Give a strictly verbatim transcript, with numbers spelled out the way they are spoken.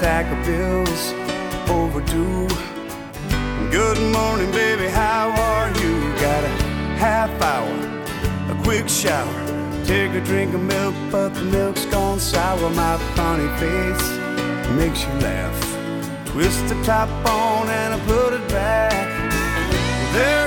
stack of bills overdue. Good morning, baby, how are you? Got a half hour, a quick shower, take a drink of milk, but the milk's gone sour. My funny face makes you laugh. Twist the top on and I put it back. There